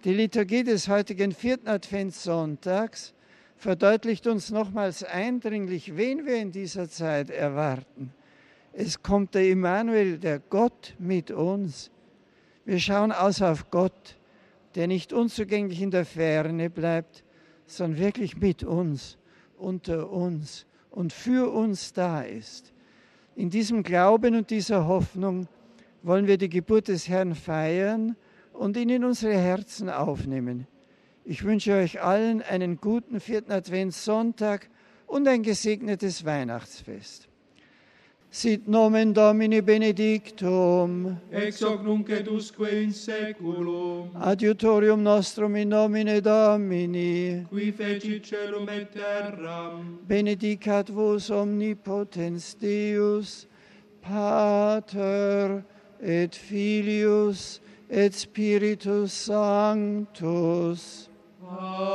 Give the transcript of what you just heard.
Die Liturgie des heutigen 4. Adventssonntags verdeutlicht uns nochmals eindringlich, wen wir in dieser Zeit erwarten. Es kommt der Immanuel, der Gott mit uns. Wir schauen aus auf Gott, der nicht unzugänglich in der Ferne bleibt, sondern wirklich mit uns, unter uns und für uns da ist. In diesem Glauben und dieser Hoffnung wollen wir die Geburt des Herrn feiern und ihn in unsere Herzen aufnehmen. Ich wünsche euch allen einen guten 4. Adventssonntag und ein gesegnetes Weihnachtsfest. Sit nomen Domini benedictum, ex hoc nunc et usque in saeculum, adiutorium nostrum in nomine Domini, qui fecit caelum et terram, benedicat vos omnipotens Deus, Pater et Filius et Spiritus Sanctus. Amen.